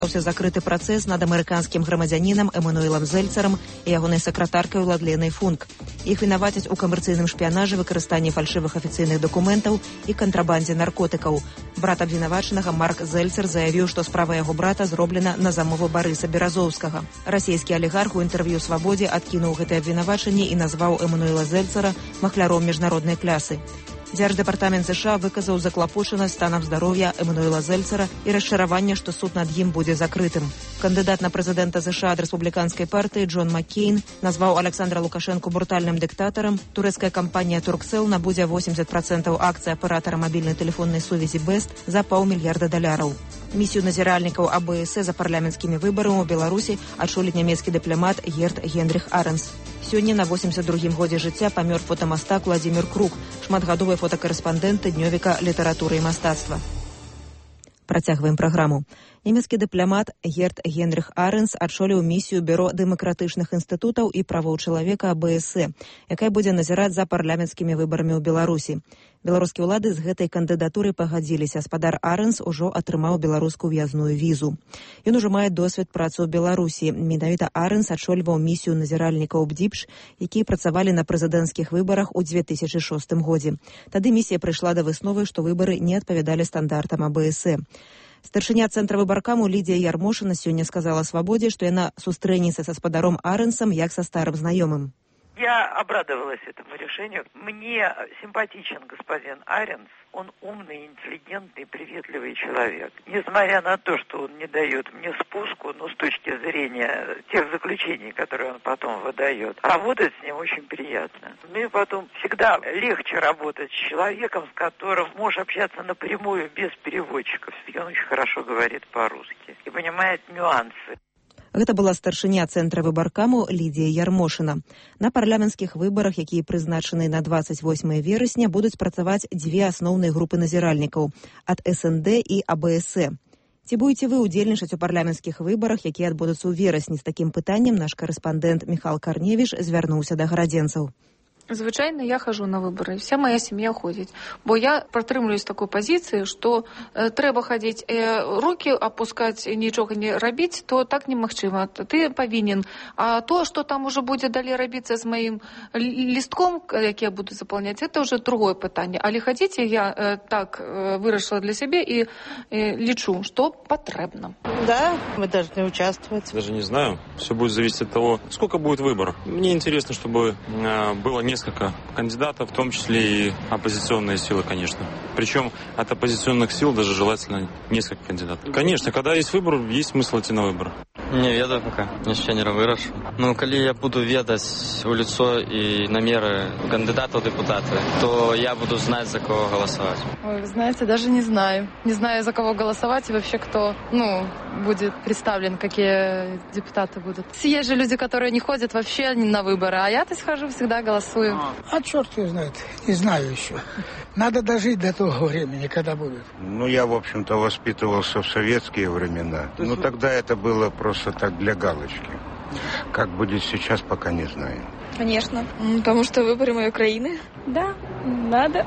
Закрыты працэс над амерыканскім грамадзянінам Эмануэлам Зельцерам і ягонай сакратаркай Владленай Функ. Іх вінавацяць у камерцыйным шпіянажы, выкарыстанні фальшывых афіцыйных дакументаў і кантрабандзе наркотыкаў. Брат абвінавачанага Марк Зельцер заявіў, што справа яго брата зроблена на замову Барыса Беразоўскага. Расійскі алігарх у інтэрв'ю «Свабодзе» адкінуў гэтае абвінавачанне і назваў Эмануэла Зельцера махляром міжнароднай клясы. Дзярждэпартамент США выказаў заклапочанасць станам здароўя Эмануэла Зельцера і расчараванне, што суд над ім будзе закрытым. Кандыдат на прэзідэнта США ад рэспубліканскай партыі Джон Маккейн назваў Александра Лукашэнку брутальным дыктатарам. Турэцкая кампанія Turkcell набудзе 80% акцый аператара мабільнай тэлефоннай сувязі Best за $500 мільярда. Місію назіральнікаў АБС за парламенцкімі выбарамі ў Беларусі адчуліць нямецкі дыпламат Герт Генріх Аренс. Сёння на 82-м годзе жыцця памёр фотамастак Владзімір Крук, шматгадовы фотакарэспандэнт тыднёвіка літаратуры і мастацтва. Працягваем праграму. Нямецкі дыпламат Герт Генріх Аренс адчоліў місію Бюро дэмакратычных інстытутаў і правоў чалавека АБС, якая будзе назіраць за парламенцкімі выбарамі ў Беларусі. Беларускія ўлады з гэтай кандыдатурай пагадзіліся. Спадар Аренс ужо атрымаў беларускую в'язную візу. Ён ужо мае досвед працы ў Беларусі. Менавіта Аренс адчольваў місію назіральнікаў БДІПШ, якія працавалі на прэзідэнцкіх выбарах у 2006 годзе. Тады місія прыйшла да высновы, што выбары не адпавядалі стандартам АБС. Старшыня цэнтра выбаркаму Лідія Ярмошына сёння сказала «Свабодзе», што яна сустрэнецца са спадаром Аренсом як са старым знаёмым. Я обрадовалась этому решению. Мне симпатичен господин Аренс. Он умный, интеллигентный, приветливый человек. Несмотря на то, что он не дает мне спуску, но с точки зрения тех заключений, которые он потом выдает, работать с ним очень приятно. Ну и потом всегда легче работать с человеком, с которым можешь общаться напрямую, без переводчиков. Он очень хорошо говорит по-русски и понимает нюансы. Гэта была старшыня цэнтра выбаркаму Лідія Ярмошына. На парламенцкіх выбарах, якія прызначаны на 28 верасня, будуць працаваць дзве асноўныя групы назіральнікаў ад СНД і АБС. Ці будзеце вы ўдзельнічаць у парламенцкіх выбарах, якія адбудуцца ў верасні? З такім пытаннем наш карэспандэнт Міхал Карневіш звярнуўся да гарадзенцаў. Звычайно, я хожу на выборы, вся моя семья ходит. Бо я прытрымлююсь такой позиции, что трэба ходить, руки опускать, ничего не робить, то так немагчыма. Ты повинен. А то, что там уже будет далее робиться с моим листком, как я буду заполнять, это уже другое питание. Але хотите, я так вырашила для себя и лечу, что потребно. Да, мы должны участвовать. Даже не знаю. Все будет зависеть от того, сколько будет выборов. Мне интересно, чтобы было несколько кандидатов, в том числе и оппозиционные силы, конечно. Причем от оппозиционных сил даже желательно несколько кандидатов. Конечно, когда есть выбор, есть смысл идти на выборы. Не ведаю пока, яшчэ не вырашу. Ну, калі я буду ведаць у лицо и намеры кандидата в депутаты, то я буду знать, за кого голосовать. Ой, вы знаете, даже не знаю. Не знаю, за кого голосовать и вообще кто, будет представлен, какие депутаты будут. Есть же люди, которые не ходят вообще на выборы, а я-то схожу, всегда голосую. А черт его знает, не знаю еще. Надо дожить до того времени, когда будет. Я, в общем-то, воспитывался в советские времена. Тогда это было просто так для галочки. Как будет сейчас, пока не знаю. Конечно, потому что выборы моей Украины. Да, надо.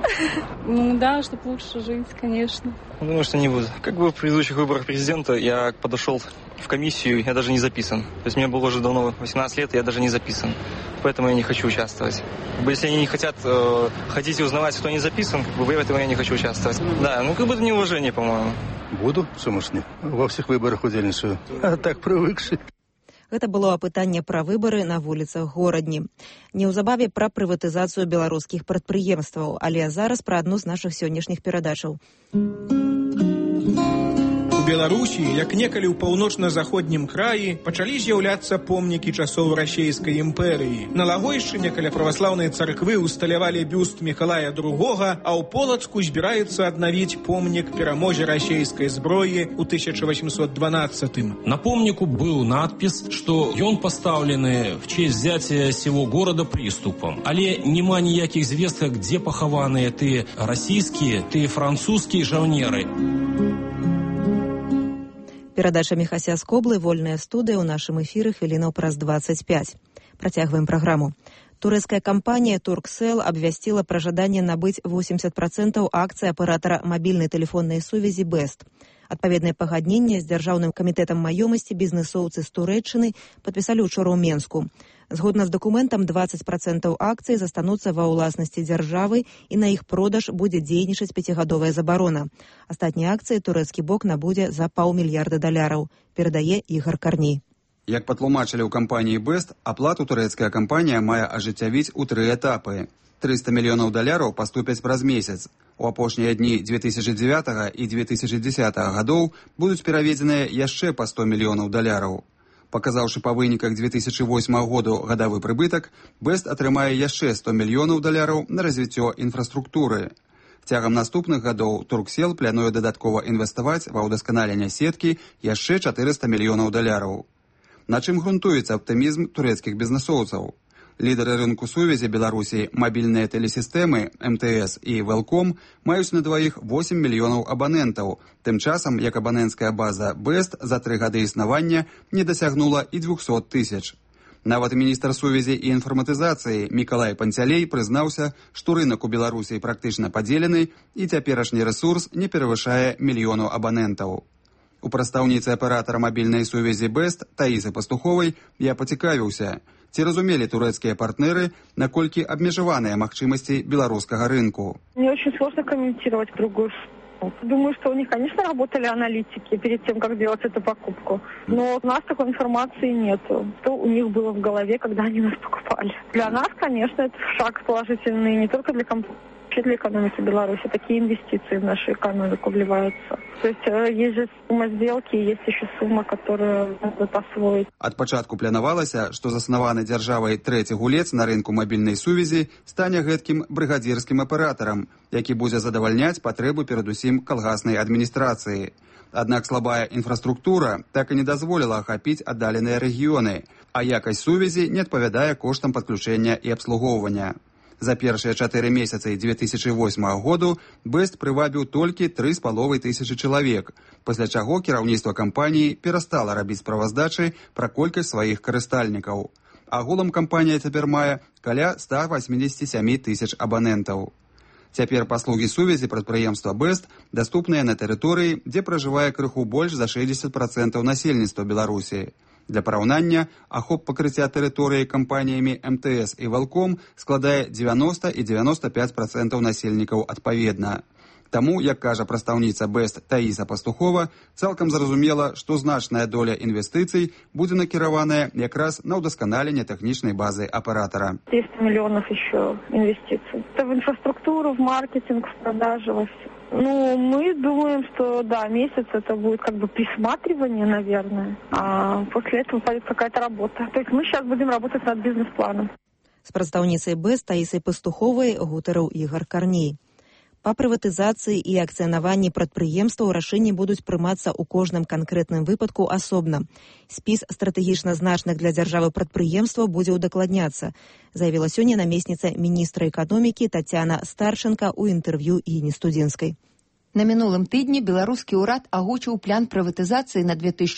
Да, чтобы лучше жить, конечно. Думаю, что не буду. Как бы в предыдущих выборах президента я подошел в комиссию, я даже не записан. То есть мне было уже давно 18 лет, я даже не записан. Поэтому я не хочу участвовать. Если они не хотят ходить и узнавать, кто не записан, в этом я не хочу участвовать. Да, это неуважение, по-моему. Буду, сумасшедший. Во всех выборах удельничаю. А так привыкший. Гэта было апытанне пра выбары на вуліцах горадні. Неўзабаве пра прыватызацыю беларускіх прадпрыемстваў, але зараз пра адну з нашых сённяшніх перадачаў. У Беларусі, як некалі ў паўночна-заходнім краі, пачалі з'яўляцца помнікі часоў расійскай імперыі. На Лагойшчыне каля праваслаўнай царквы усталявалі бюст Мікалая II, а ў Полацку збіраецца аднавіць помнік перамозе расійскай зброі ў 1812-м. На помнику был надпис, что ён поставлены в честь взятия сего города приступом. Але нема ніякіх звестак, где пахаваныя ты расійскія, ты французскія жаўнеры. Перадача Міхася Скоблы, вольная студыя ў нашым эфіры хвілінаў праз 25. Працягваем праграму. Турэцкая кампанія Turkcell абвясціла пра жаданне набыць 80% акцый аператара мабільнай тэлефоннай сувязі Best. Адпаведнае пагадненне з дзяржаўным камітэтам маёмасці бізнэсоўцы з Турэччыны падпісалі учора ў Менску. Згодна з дакументам, 20% акцый застануцца ва ўласнасці дзяржавы і на іх продаж будзе дзейнічаць 5-гадовая забарона. Астатнія акцыі турэцкі бок набудзе за $500 мільярда, перадае Ігор Карній. Як патлумачылі ў кампаніі Best, аплату турэцкая кампанія мае ажыццявіць у 3 этапы. $300 мільёнаў паступяць праз месяц. У апошнія дні 2009 і 2010 гадоў будуць пераведзеныя яшчэ па $100 мільёнаў. Паказаўшы па выніках 2008 году гадавы прыбытак, Best атрымае яшчэ $100 мільёнаў на развіццё інфраструктуры. Цягам наступных гадоў Турксел плануе дадаткова інвеставаць ва ўдасканаленне сеткі яшчэ $400 мільёнаў. На чым грунтуецца аптымізм турэцкіх бізнэсоўцаў? Лідары рынку сувязі Беларусі, мабільныя тэлесістэмы, МТС і Велком маюць на дваіх 8 мільёнаў абанентаў, тым часам як абаненцкая база Best за 3 гады існавання не дасягнула і 200 тысяч. Нават міністр сувязі і інфарматызацыі Мікалай Панцялей прызнаўся, што рынак у Беларусі практычна падзелены і цяперашні рэсурс не перавышае 1 мільёну абанентаў. У прадстаўніцы аператара мабільнай сувязі Best Таісы Пастуховай я пацікавіўся, ці разумелі турэцкія партнеры, наколькі абмежаваныя магчымасці беларускага рынку. Мне очень сложно комментировать другую сторону. Думаю, что у них, конечно, работали аналитики перед тем, как делать эту покупку. Но у нас такой информации нет. Что у них было в голове, когда они нас покупали. Для нас, конечно, это шаг положительный не только для компании, для экономики Беларуси. Такие инвестиции в нашу экономику вливаются. То есть же сумма сделки, есть еще сумма, которую надо освоить. Ад пачатку планавалася, што заснаваны дзяржавай трэці гулец на рынку мабільнай сувязі стане гэткім брыгадзірскім аператарам, які будзе задавальняць патрэбы перадусім калгаснай адміністрацыі. Аднак слабая інфраструктура так і не дазволіла ахапіць аддаленыя рэгіёны, а якасць сувязі не адпавядае коштам падключэння і абслугоўвання. За першыя 4 месяцы 2008 году Best прывабіў толькі 3500 чалавек, пасля чаго кіраўніцтва кампаніі перастала рабіць справаздачы пра колькасць сваіх карыстальнікаў. Агулам кампанія цяпер мае каля 187 тысяч абанентаў. Цяпер паслугі сувязі прадпрыемства Best даступныя на тэрыторыі, дзе пражывае крыху больш за 60% насельніцтва Беларусі. Для параўнання, ахоп пакрыцця тэрыторыі кампаніямі МТС і Велком складае 90 і 95% насельнікаў адпаведна. Таму, як кажа прадстаўніца Best Таіса Пастухова, цалкам зразумела, што значная доля інвестыцый будзе накіраваная якраз на ўдасканаленне тэхнічнай базы аператора. 300 миллионов еще инвестиций. Это в инфраструктуру, в маркетинг, в продажи, во все. Ну, мы думаем, что, да, месяц это будет как бы присматривание, наверное, а после этого пойдет какая-то работа. То есть мы сейчас будем работать над бизнес-планом. С прадстаўніцай Best Таісай Пастуховай гутарыў Ігор Карній. Па прыватызацыі і акцыянаванні прадпрыемстваў рашэнні будуць прымацца ў кожным канкрэтным выпадку асобна. Спіс стратэгічна значных для дзяржавы прадпрыемстваў будзе ўдакладняцца, заявіла сёння намесніца міністра эканомікі Тацяна Старченка ў інтэрв'ю Інні Студзінскай. На мінулым тыдні беларускі ўрад агучыў план прыватызацыі на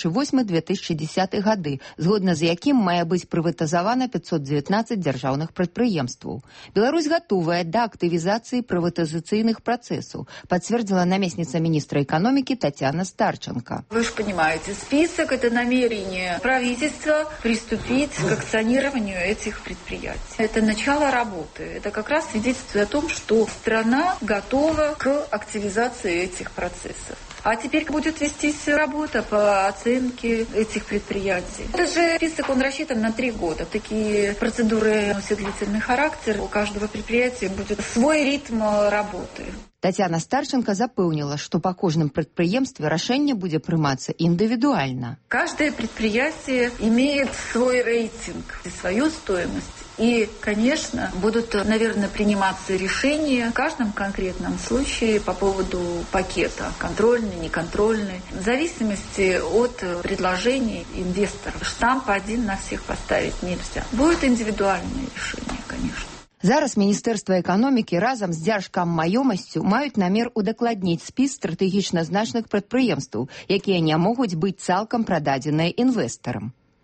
2008-2010 гады, згодна з якім мае быць прыватызавана 519 дзяржаўных прадпрыемстваў. Беларусь гатовая да актывізацыі прыватызацыйных працэсаў, пацвердзіла намесніца міністра эканомікі Тацяна Старченко. Вы же понимаете, список – это намерение правительства приступить к акционированию этих предприятий. Это начало работы. Это как раз свидетельствует о том, что страна готова к активизации этих процессов. А теперь будет вестись работа по оценке этих предприятий. Это же список, он рассчитан на 3 года. Такие процедуры носят длительный характер. У каждого предприятия будет свой ритм работы. Тацяна Старченко запэўніла, што па кожным прадпрыемстве рашэнне будзе прымацца індывідуальна. Каждое предприятие имеет свой рейтинг и свою стоимость. И, конечно, будут, наверное, приниматься решения в каждом конкретном случае по поводу пакета, контрольный, неконтрольный, в зависимости от предложений инвесторов. Штамп один на всех поставить нельзя. Будет индивидуальное решение, конечно. Зараз Міністэрства эканомікі разам з Дзяржкаммаёмасцю маюць намер удакладніць спіс стратэгічна значных прадпрыемстваў, якія не могуць быць цалкам прададзеныя інвестарам.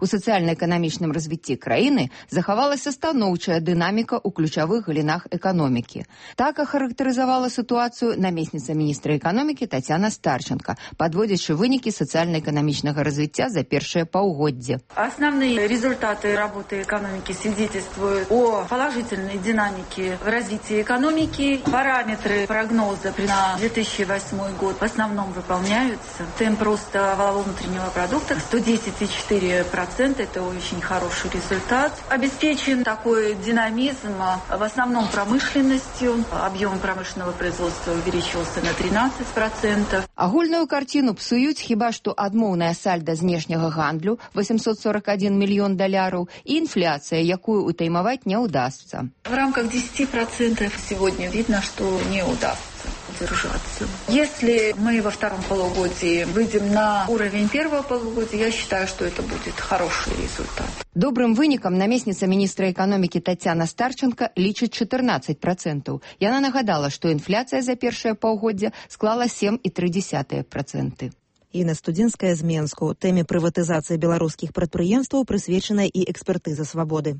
У сацыяльна-эканамічным развіцці краіны захавалася станоўчая дынаміка ў ключавых галінах эканомікі. Так ахарактарызавала сітуацыю намесніца міністра эканомікі Татьяна Старченко, подводзячы вынікі сацыяльна-эканамічнага развіцця за першае паўгоддзе. Основные результаты работы экономики свидетельствуют о положительной динамике в развитии экономики. Параметры прогноза на 2008 год в основном выполняются. Темп роста валового внутреннего продукта 110,4%. Это очень хороший результат. Обеспечен такой динамизм в основном промышленностью. Объем промышленного производства увеличился на 13%. Агульную картину псуюць хіба што адмоўная сальда знешняга гандлю 841 мільён доляраў і інфляцыя, якую утаймаваць не удастся. В рамках 10% сегодня видно, что не удастся удержаться. Если мы во втором полугодии выйдем на уровень первого полугодия, я считаю, что это будет хороший результат. Добрым вынікам намесніца міністра эканомікі Татьяна Старченко лічыць 14%. Яна нагадала, што інфляцыя за першае паўгоддзя склала 7,3%. Інна Студзінская з Менску. Тэме прыватызацыі беларускіх прадпрыемстваў прысвечана і экспертыза свабоды.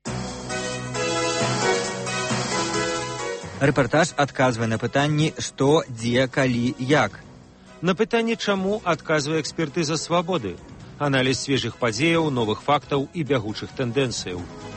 Рэпартаж адказвае на пытанні «Што, дзе, калі, як?». На пытанне «Чаму?» адказвае экспертыза свабоды. Аналіз свежых падзеяў, новых фактаў і бягучых тэндэнцыяў.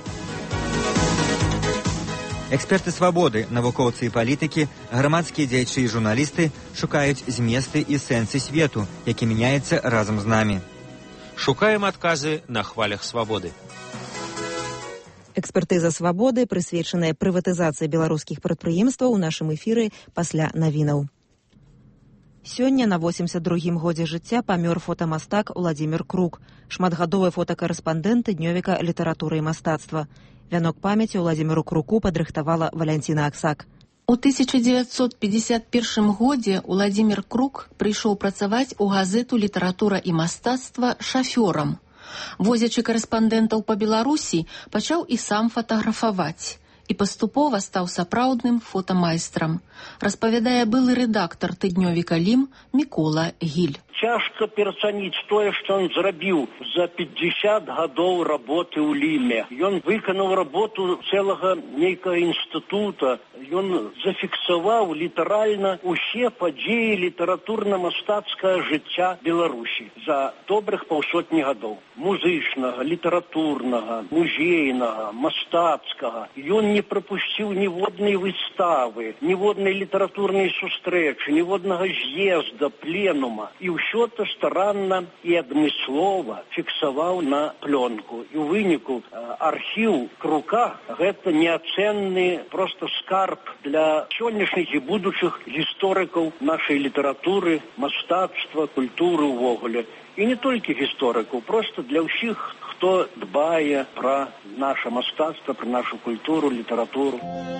Эксперты свабоды, навукоўцы і палітыкі, грамадскія дзеячы і журналісты шукаюць зместы і сэнсы свету, які мяняецца разам з намі. Шукаем адказы на хвалях свабоды. Экспертыза свабоды, прысвечаная прыватызацыі беларускіх прадпрыемстваў у нашым эфіры пасля навінаў. Сёння на 82-м годзе жыцця памёр фотамастак Уладзімір Крук, шматгадовы фотакарэспандэнт днёвіка літаратуры і мастацтва. Вянок памяці Уладзіміру Круку падрыхтавала Валянціна Аксак. У 1951 годзе Уладзімір Крук прыйшоў працаваць у газету «Літаратура і мастацтва» шафёрам. Возячы карэспандэнтаў па Беларусі, пачаў і сам фатаграфаваць. І паступова стаў сапраўдным фотамайстрам. Распавядае былы рэдактар тыднёвіка «Лім» Мікола Гіль. Цяжка перацаніць тое, што ён зрабіў за 50 гадоў работы ў Ліме. Ён выканаў работу цэлага нейкага інстытута. Ён зафіксаваў літаральна усе падзеі літаратурна-мастацкага жыцця Беларусі за добрых паўсотні гадоў. Музычнага, літаратурнага, музейнага, мастацкага. Ён не прапусціў ніводнай выставы, ніводнай літаратурнай сустрэчы, ніводнага з'езда, пленума. І ўсё то старанна і адмыслова фіксаваў на плёнку. І ў выніку архіў Крука гэта неацэнны проста скарб для сённяшніх і будучых гісторыкаў нашай літаратуры, мастацтва, культуры ўвогуле. І не толькі гісторыкаў, проста для ўсіх, хто дбае пра наша мастацтва, пра нашу культуру, літаратуру.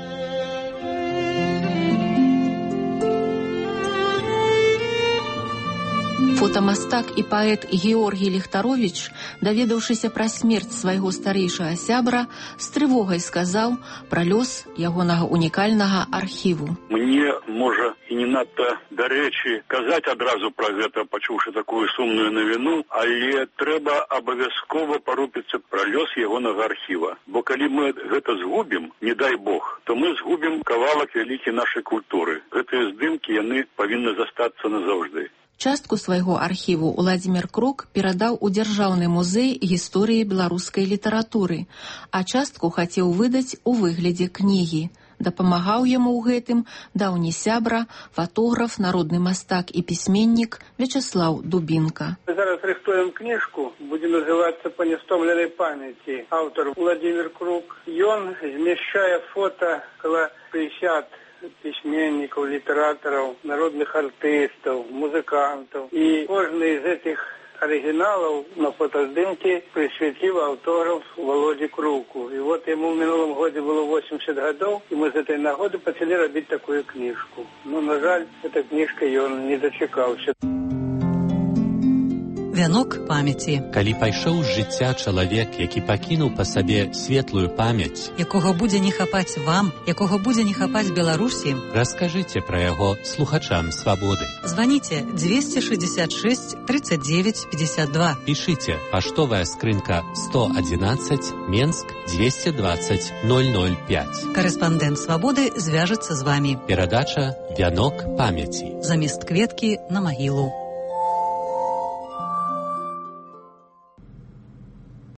Фотамастак і паэт Георгій Ліхтаровіч, даведаўшыся пра смерць свайго старэйшага сябра, з трывогай сказаў пра лёс ягонага унікальнага архіву. Мне, можа, і не надта дарэчы казаць адразу пра гэта, пачуўшы такую сумную навіну, але трэба абавязкова парупіцца пра лёс ягонага архіва. Бо калі мы гэта згубім, не дай Бог, то мы згубім кавалак вялікі нашай культуры. Гэтыя здымкі, яны павінны застацца назаўжды. Частку свайго архіву Уладзімір Крук перадаў у Дзяржаўны музей гісторыі беларускай літаратуры, а частку хацеў выдаць у выглядзе кнігі. Дапамагаў яму ў гэтым даўні сябра, фатограф, народны мастак і пісьменнік Вячаслаў Дубінка. Мы зараз рыхтуем кніжку, будзе называцца «Па нестомленай памяці». Аўтар Уладзімір Крук. Ён змяшчае фота каля 50 пісьменнікаў, літаратараў, народных артыстаў, музыкантаў. І кожны з гэтых арыгіналаў на фотаздымке прысвяціў аўтограф Володі Круку. І вот яму ў мінулым годзе было 80 гадоў, і мы з гэтай нагоды пачалі рабіць такую кніжку. Ну, на жаль, эта кніжка ён не дачакаўся. Вянок памяці. Калі пайшоў з жыцця чалавек, які пакінуў па сабе светлую памяць, якога будзе не хапаць вам, якога будзе не хапаць Беларусі, раскажыце пра яго слухачам свабоды. Званіце 266 39 52. Пішыце паштовая скрынка 111 Менск 220 005. Карэспандэнт свабоды звяжацца з вамі. Перадача «Вянок памяці». Замест кветкі на магілу.